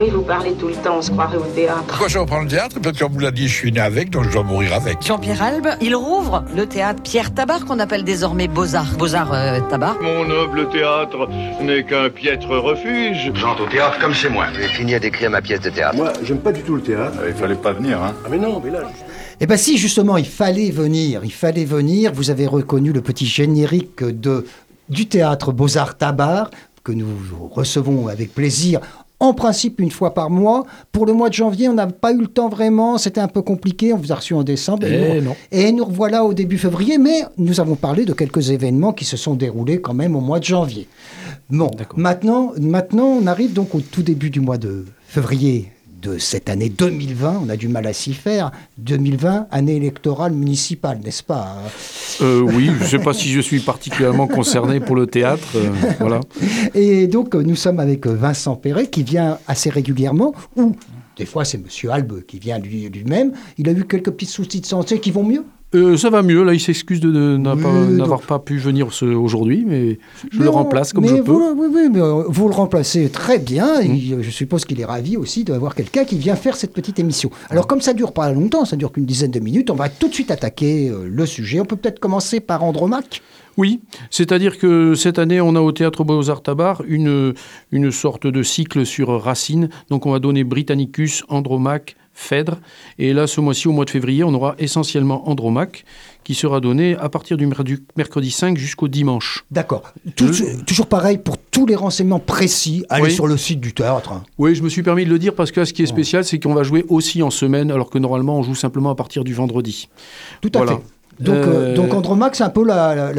Oui, vous parlez tout le temps, on se croirait au théâtre. Pourquoi je reprends le théâtre? Parce qu'on vous l'a dit, je suis né avec, donc je dois mourir avec. Jean-Pierre Albe, il rouvre le théâtre Pierre Tabart, qu'on appelle désormais Beaux-Arts. Beaux-Arts Tabart. Mon noble théâtre n'est qu'un piètre refuge. J'entre au théâtre comme chez moi. J'ai fini d'écrire ma pièce de théâtre. Moi, j'aime pas du tout le théâtre. Il fallait pas venir, hein. Ah mais non, mais là... Eh bien si, justement, il fallait venir. Vous avez reconnu le petit générique du théâtre Beaux-Arts Tabart, que nous recevons avec plaisir, en principe une fois par mois. Pour le mois de janvier, on n'a pas eu le temps vraiment, c'était un peu compliqué, on vous a reçu en décembre. Et nous revoilà au début février, mais nous avons parlé de quelques événements qui se sont déroulés quand même au mois de janvier. Bon, maintenant, on arrive donc au tout début du mois de février de cette année 2020, on a du mal à s'y faire. 2020, année électorale municipale, n'est-ce pas? Oui, je ne sais pas si je suis particulièrement concerné pour le théâtre. Voilà. Et donc, nous sommes avec Vincent Perret, qui vient assez régulièrement, ou des fois c'est Monsieur Albe qui vient lui-même. Il a eu quelques petits soucis de santé qui vont mieux. Ça va mieux, là il s'excuse de n'avoir pas pu venir aujourd'hui, mais je le remplace comme je peux. Oui, mais vous le remplacez très bien, et je suppose qu'il est ravi aussi d'avoir quelqu'un qui vient faire cette petite émission. Alors comme ça dure pas longtemps, ça dure qu'une dizaine de minutes, on va tout de suite attaquer le sujet. On peut peut-être commencer par Andromaque. Oui, c'est-à-dire que cette année, on a au Théâtre Beaux-Arts Tabart une sorte de cycle sur Racine. Donc on va donner Britannicus, Andromaque, Phèdre. Et là, ce mois-ci, au mois de février, on aura essentiellement Andromaque, qui sera donné à partir du mercredi 5 jusqu'au dimanche. D'accord. Toujours pareil, pour tous les renseignements précis, allez sur le site du théâtre. Oui, je me suis permis de le dire parce que ce qui est spécial, c'est qu'on va jouer aussi en semaine, alors que normalement, on joue simplement à partir du vendredi. Tout à fait. Donc Andromaque, c'est un peu la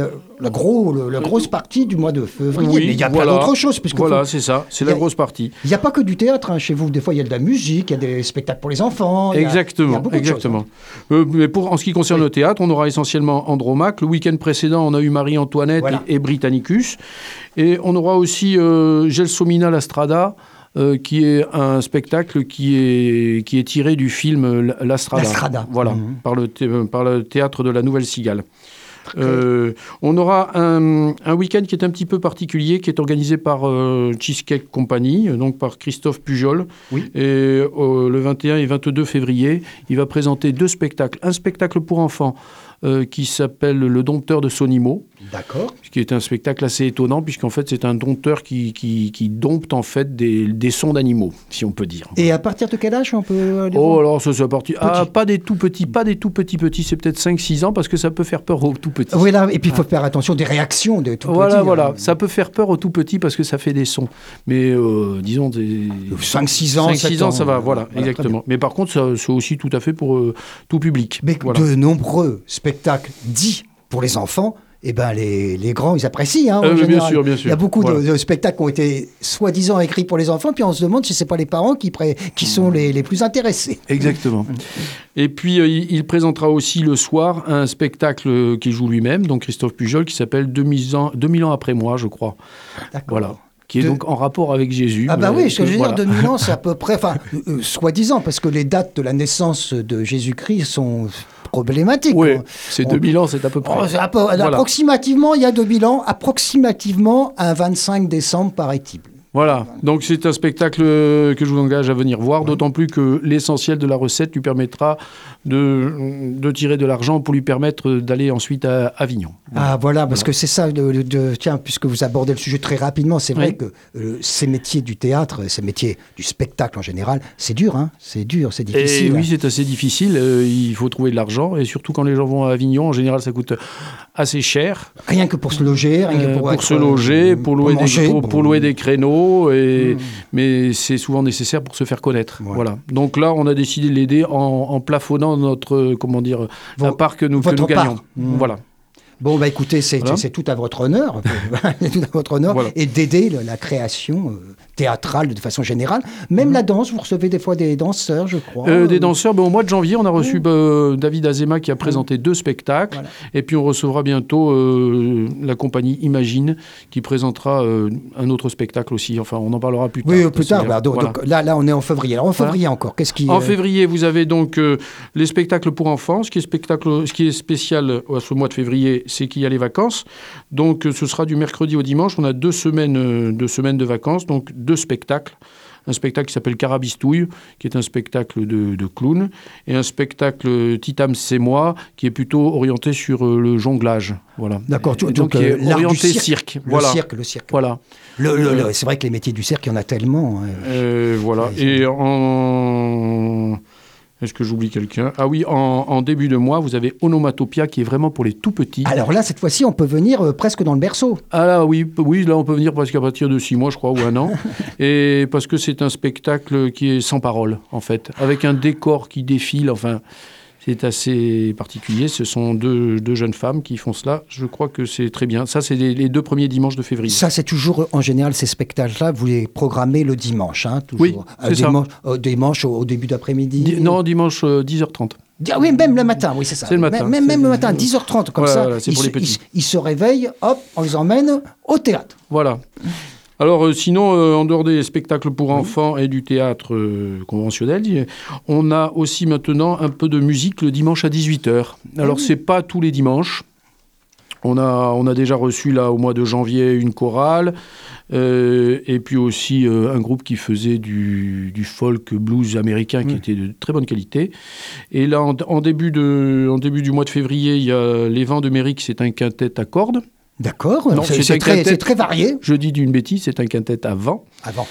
grosse partie du mois de février. Oui, mais il y a plein d'autres choses. C'est ça, c'est la grosse partie. Il n'y a pas que du théâtre chez vous. Des fois, il y a de la musique, il y a des spectacles pour les enfants. Exactement. Mais en ce qui concerne le théâtre, on aura essentiellement Andromaque. Le week-end précédent, on a eu Marie-Antoinette et Britannicus. Et on aura aussi Gelsomina la Strada, qui est un spectacle qui est tiré du film La Strada. Voilà, par le théâtre de la Nouvelle Cigale. On aura un week-end qui est un petit peu particulier, qui est organisé par Cheesecake Company, donc par Christophe Pujol. Oui. Et le 21 et 22 février, il va présenter 2 spectacles. Un spectacle pour enfants qui s'appelle Le Dompteur de Sonimo. D'accord. Ce qui est un spectacle assez étonnant, puisqu'en fait, c'est un dompteur qui dompte en fait des sons d'animaux, si on peut dire. Et à partir de quel âge on peut aller voir ? Alors ça, c'est à partir... pas des tout petits, c'est peut-être 5-6 ans, parce que ça peut faire peur aux tout petits. Oui, là, et puis il faut faire attention des réactions des tout petits. Voilà. Ça peut faire peur aux tout petits, parce que ça fait des sons. Mais disons... 5-6 ans, 5-6 ans, ça va, voilà exactement. Mais par contre, c'est aussi tout à fait pour tout public. Mais de nombreux spectacles dits pour les enfants, eh ben les grands, ils apprécient. Bien sûr. Il y a beaucoup de spectacles qui ont été soi-disant écrits pour les enfants, puis on se demande si ce n'est pas les parents qui sont les plus intéressés. Exactement. Et puis, il présentera aussi le soir un spectacle qu'il joue lui-même, donc Christophe Pujol, qui s'appelle 2000 ans après moi, je crois. D'accord. Voilà. Qui est donc en rapport avec Jésus. Ah bah oui, ce que je veux dire, 2000 ans, c'est à peu près, soi-disant, parce que les dates de la naissance de Jésus-Christ sont problématiques. Oui, c'est 2000 ans, c'est à peu près. Approximativement, il y a 2000 ans, approximativement un 25 décembre, paraît-il. Voilà, donc c'est un spectacle que je vous engage à venir voir, d'autant plus que l'essentiel de la recette lui permettra de tirer de l'argent pour lui permettre d'aller ensuite à Avignon. Ah voilà, parce que c'est ça, tiens, puisque vous abordez le sujet très rapidement, c'est vrai que ces métiers du théâtre, ces métiers du spectacle en général, c'est dur, c'est difficile. Et oui, c'est assez difficile, il faut trouver de l'argent, et surtout quand les gens vont à Avignon, en général ça coûte assez cher. Rien que pour se loger, pour louer des créneaux. Mais c'est souvent nécessaire pour se faire connaître. Ouais. Voilà. Donc là, on a décidé de l'aider en plafonnant notre, la part que nous gagnons. Voilà. Bon, bah écoutez, c'est tout à votre honneur, et d'aider la création théâtrale de façon générale. Même la danse, vous recevez des fois des danseurs, je crois. Des danseurs, au mois de janvier, on a reçu David Azema qui a présenté 2 spectacles. Voilà. Et puis on recevra bientôt la compagnie Imagine qui présentera un autre spectacle aussi. Enfin, on en parlera plus tard. Oui, plus tard. Donc là, on est en février. Alors en février encore, qu'est-ce qui... En février, vous avez donc les spectacles pour enfants. Ce qui est spécial à ce mois de février, c'est qu'il y a les vacances. Donc, ce sera du mercredi au dimanche. On a 2 semaines de vacances, donc 2 spectacles un spectacle qui s'appelle Carabistouille, qui est un spectacle de clown, et un spectacle Titam c'est moi, qui est plutôt orienté sur le jonglage. Voilà. D'accord. Donc, qui est l'art du orienté cirque. Voilà. Le cirque. Voilà. C'est vrai que les métiers du cirque, il y en a tellement. Voilà. Et Est-ce que j'oublie quelqu'un? Ah oui, en début de mois, vous avez Onomatopia qui est vraiment pour les tout petits. Alors là, cette fois-ci, on peut venir presque dans le berceau. Ah là, oui, là, on peut venir presque à partir de 6 mois, je crois, ou 1 an. Et parce que c'est un spectacle qui est sans parole, en fait, avec un décor qui défile, enfin... C'est assez particulier. Ce sont deux jeunes femmes qui font cela. Je crois que c'est très bien. Ça, c'est les 2 premiers dimanches de février. Ça, c'est toujours, en général, ces spectacles-là, vous les programmez le dimanche, hein, toujours. Oui, c'est dimanche au début d'après-midi. Non, dimanche 10h30. Ah oui, même le matin, oui, c'est ça. C'est le matin. Même le matin, 10h30, comme ça. Voilà, c'est pour les petits. Ils se réveillent, hop, on les emmène au théâtre. Voilà. Alors, sinon, en dehors des spectacles pour enfants et du théâtre conventionnel, on a aussi maintenant un peu de musique le dimanche à 18h. Alors, c'est pas tous les dimanches. On a déjà reçu, là, au mois de janvier, une chorale, et puis aussi un groupe qui faisait du folk blues américain qui était de très bonne qualité. Et là, en début du mois de février, il y a Les Vents de Mérique, c'est un quintet à cordes. D'accord, c'est très varié. Je dis d'une bêtise, c'est un quintet à vent. Avant.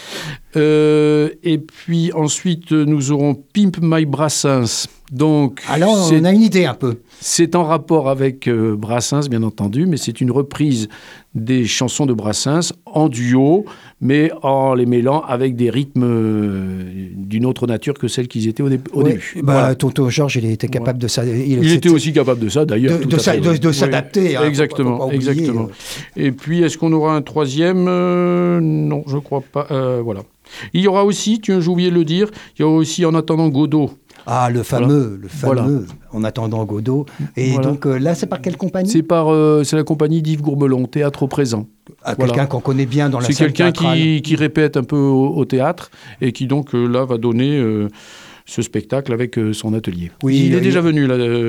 Et puis ensuite, nous aurons Pimp My Brassens. Donc, alors, on a une idée un peu. C'est en rapport avec Brassens, bien entendu, mais c'est une reprise des chansons de Brassens en duo, mais en les mêlant avec des rythmes d'une autre nature que celles qu'ils étaient au début. Voilà. Tonton Georges, il était capable de ça. Il était aussi capable de ça, d'ailleurs. De s'adapter. Oui. Exactement. Et puis, est-ce qu'on aura un troisième? Non, je ne crois pas. Voilà. Il y aura aussi, j'ai oublié de le dire, il y aura aussi En attendant Godot. Ah, le fameux, En attendant Godot. Et donc là, c'est par quelle compagnie? C'est la compagnie d'Yves Gourmelon, Théâtre au présent. Quelqu'un qu'on connaît bien dans la salle théâtrale. C'est quelqu'un qui répète un peu au théâtre et qui donc là va donner ce spectacle avec son atelier. Oui, il est déjà venu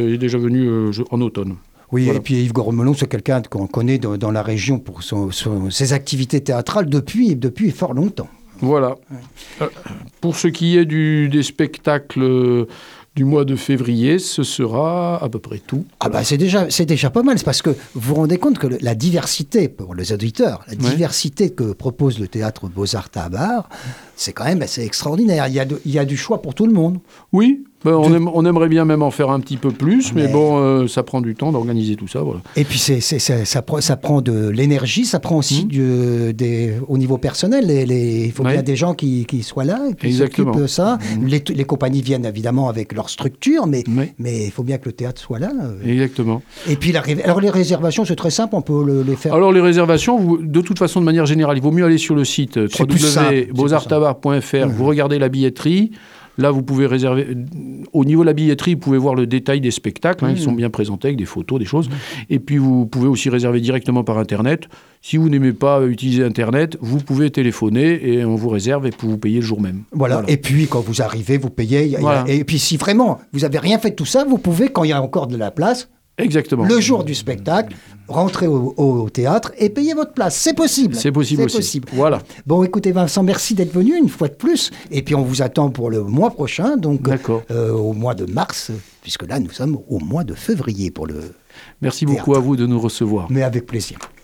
en automne. Oui, voilà. Et puis Yves Gourmelon, c'est quelqu'un qu'on connaît dans la région pour ses activités théâtrales depuis fort longtemps. Voilà. Pour ce qui est des spectacles du mois de février, ce sera à peu près tout. Ah bah c'est déjà pas mal, c'est parce que vous vous rendez compte que la diversité, pour les auditeurs, diversité que propose le théâtre Beaux-Arts Tabar, c'est quand même assez extraordinaire. Il y a du choix pour tout le monde. Oui. On aimerait bien même en faire un petit peu plus, mais bon, ça prend du temps d'organiser tout ça. Voilà. Et puis ça prend de l'énergie, ça prend aussi au niveau personnel. Il faut bien des gens qui soient là et qui s'occupent de ça. Les compagnies viennent évidemment avec leur structure, mais il faut bien que le théâtre soit là. Exactement. Et puis alors les réservations, c'est très simple, on peut les faire. Alors les réservations, de toute façon, de manière générale, il vaut mieux aller sur le site www.beauxartstabar.fr, vous regardez la billetterie. Là, vous pouvez réserver. Au niveau de la billetterie, vous pouvez voir le détail des spectacles. Ils sont bien présentés avec des photos, des choses. Et puis, vous pouvez aussi réserver directement par Internet. Si vous n'aimez pas utiliser Internet, vous pouvez téléphoner et on vous réserve et vous payez le jour même. Voilà. Et puis, quand vous arrivez, vous payez. Et puis, si vraiment vous n'avez rien fait de tout ça, vous pouvez, quand il y a encore de la place, exactement, le jour du spectacle, rentrer au théâtre et payer votre place. C'est possible. C'est possible. Voilà. Bon, écoutez Vincent, merci d'être venu une fois de plus. Et puis on vous attend pour le mois prochain, donc au mois de mars, puisque là nous sommes au mois de février pour le Merci beaucoup à vous de nous recevoir. Mais avec plaisir.